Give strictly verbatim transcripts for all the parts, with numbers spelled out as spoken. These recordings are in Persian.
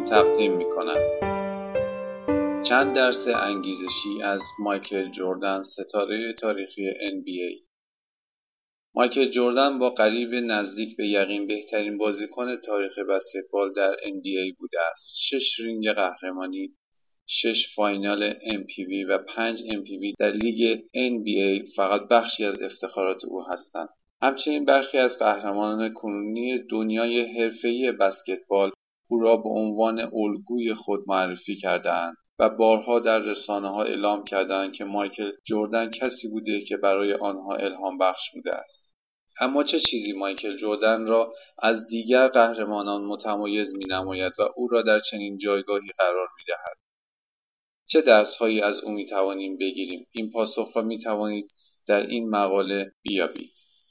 تقدیم می‌کنم. چند درس انگیزشی از مایکل جردن، ستاره تاریخی ان بی ای. مایکل جردن با قریب نزدیک به یقین بهترین بازیکن تاریخ بسکتبال در ان بی ای بوده است. شش رینگ قهرمانی، شش فاینال ام پی وی و پنج ام پی وی در لیگ ان بی ای فقط بخشی از افتخارات او هستند. همچنین برخی از قهرمانان کنونی دنیای حرفه‌ای بسکتبال او را به عنوان الگوی خود معرفی کرده‌اند و بارها در رسانه‌ها اعلام کرده‌اند که مایکل جردن کسی بوده که برای آنها الهام بخش بوده است. اما چه چیزی مایکل جردن را از دیگر قهرمانان متمایز می‌نماید و او را در چنین جایگاهی قرار می‌دهد؟ چه درس‌هایی از او می‌توانیم بگیریم؟ این پاسخ را می‌توانید در این مقاله بیابید.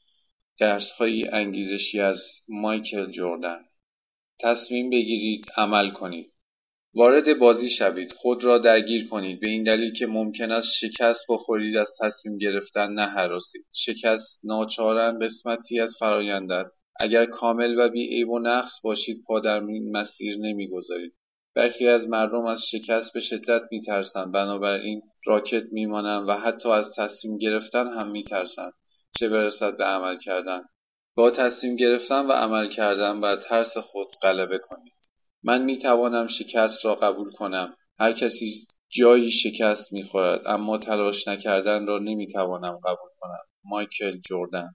درس‌های انگیزشی از مایکل جردن. تصمیم بگیرید، عمل کنید. وارد بازی شوید، خود را درگیر کنید، به این دلیل که ممکن است شکست بخورید. از تصمیم گرفتن نهراسید. شکست ناچارا قسمتی از فرآیند است. اگر کامل و بی عیب و نقص باشید، پا در این مسیر نمیگذارید. برخی از مردم از شکست به شدت میترسند، بنابراین راکت میمانند و حتی از تصمیم گرفتن هم میترسند، چه برسد به عمل کردن. با تصمیم گرفتن و عمل کردن بر ترس خود غلبه کنید. من میتوانم شکست را قبول کنم. هر کسی جایی شکست میخورد، اما تلاش نکردن را نمیتوانم قبول کنم. مایکل جردن.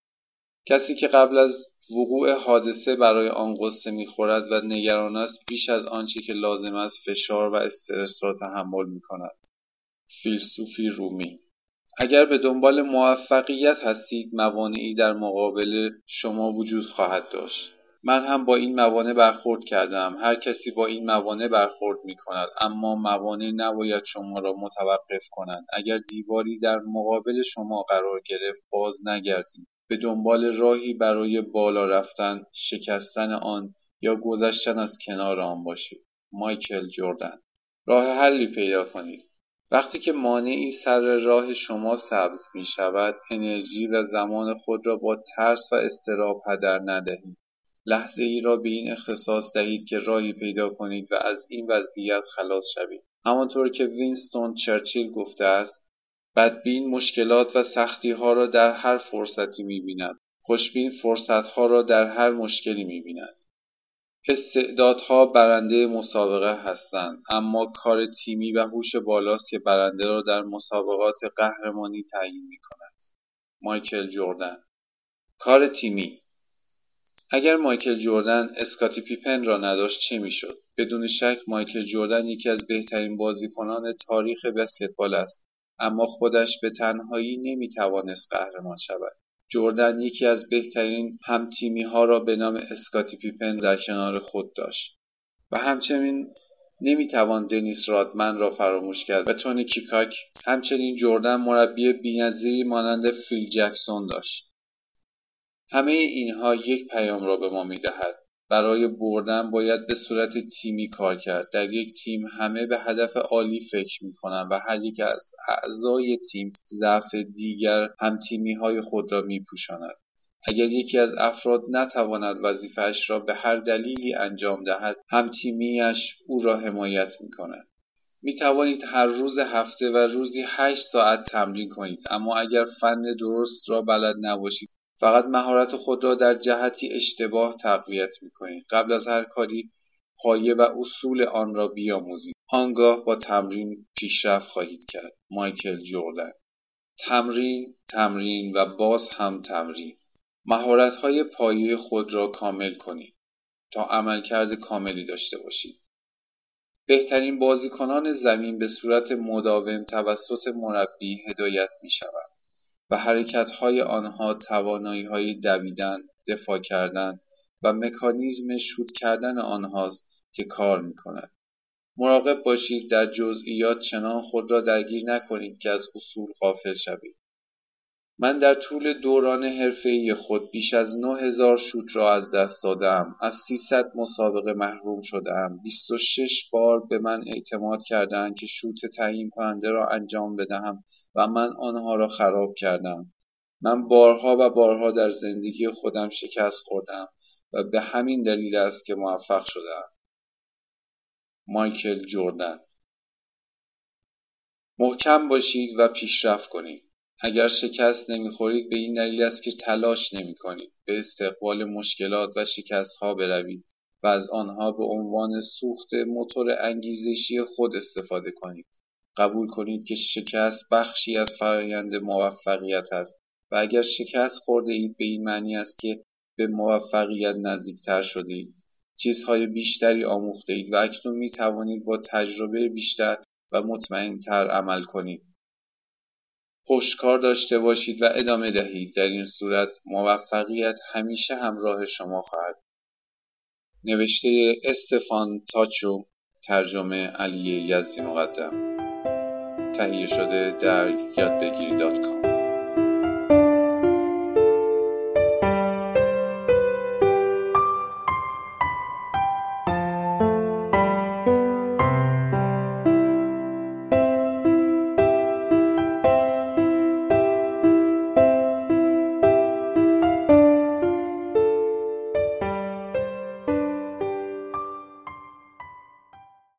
کسی که قبل از وقوع حادثه برای آن غصه میخورد و نگران است، بیش از آنچه که لازم است فشار و استرس را تحمل میکند. فیلسوفی رومی. اگر به دنبال موفقیت هستید، موانعی در مقابل شما وجود خواهد داشت. من هم با این موانع برخورد کردم. هر کسی با این موانع برخورد می کند، اما موانع نباید شما را متوقف کنند. اگر دیواری در مقابل شما قرار گرفت، باز نگردید. به دنبال راهی برای بالا رفتن، شکستن آن یا گذشتن از کنار آن باشید. مایکل جردن. راه حلی پیدا کنید. وقتی که مانعی سر راه شما سبز می شود، انرژی و زمان خود را با ترس و اضطراب هدر ندهید. لحظه ای را به این اختصاص دهید که راهی پیدا کنید و از این وضعیت خلاص شوید. همانطور که وینستون چرچیل گفته است، بدبین مشکلات و سختی ها را در هر فرصتی می بیند. خوشبین فرصت ها را در هر مشکلی می بیند. استعدادها برنده مسابقه هستند، اما کار تیمی و هوش بالاست که برنده را در مسابقات قهرمانی تعیین می کند. مایکل جردن. کار تیمی. اگر مایکل جردن اسکاتی پیپن را نداشت چه میشد؟ بدون شک مایکل جردن یکی از بهترین بازیکنان تاریخ بسکتبال است، اما خودش به تنهایی نمیتوانست قهرمان شود. جردن یکی از بهترین همتیمی ها را به نام اسکاتی پیپن در کنار خود داشت و همچنین نمیتوان دنیس رادمن را فراموش کرد و تونی کیکاک. همچنین جردن مربی بی‌نظیری مانند فیل جکسون داشت. همه اینها یک پیام را به ما میدهد. برای بردن باید به صورت تیمی کار کرد. در یک تیم همه به هدف عالی فکر می‌کنند و هر یک از اعضای تیم ضعف دیگر هم تیمی های خود را می‌پوشاند. اگر یکی از افراد نتواند وظیفه‌اش را به هر دلیلی انجام دهد، هم تیمیش او را حمایت می‌کند. می توانید هر روز هفته و روزی هشت ساعت تمرین کنید، اما اگر فن درست را بلد نباشید، فقط مهارت خود را در جهتی اشتباه تقویت می‌کنید. قبل از هر کاری پایه و اصول آن را بیاموزید. آنگاه با تمرین پیشرفت خواهید کرد. مایکل جردن. تمرین، تمرین و باز هم تمرین. مهارت‌های پایه خود را کامل کنید تا عملکرد کاملی داشته باشید. بهترین بازیکنان زمین به صورت مداوم توسط مربی هدایت می‌شوند و حرکت‌های آنها توانایی‌های دویدن، دفاع کردن و مکانیزم شوت کردن آنهاست که کار می‌کند. مراقب باشید در جزئیات چنان خود را درگیر نکنید که از اصول غافل شوید. من در طول دوران حرفه‌ای خود بیش از نه هزار شوت را از دست دادم. از سیصد مسابقه محروم شدم. بیست و شش بار به من اعتماد کردند که شوت تعیین کننده را انجام بدهم و من آنها را خراب کردم. من بارها و بارها در زندگی خودم شکست خوردم و به همین دلیل است که موفق شدم. مایکل جردن. محکم باشید و پیشرفت کنید. اگر شکست نمیخورید به این دلیل است که تلاش نمیکنید. به استقبال مشکلات و شکست‌ها بروید و از آنها به عنوان سوخت موتور انگیزشی خود استفاده کنید. قبول کنید که شکست بخشی از فرایند موفقیت است و اگر شکست خورده اید به این معنی است که به موفقیت نزدیکتر شده اید. چیزهای بیشتری آموخته اید و اکنون می توانید با تجربه بیشتر و مطمئن‌تر عمل کنید. پشتکار داشته باشید و ادامه دهید. در این صورت موفقیت همیشه همراه شما خواهد. نوشته استفان تاچو، ترجمه علی یزدی مقدم، تهیه شده در یادبگیری دات کام.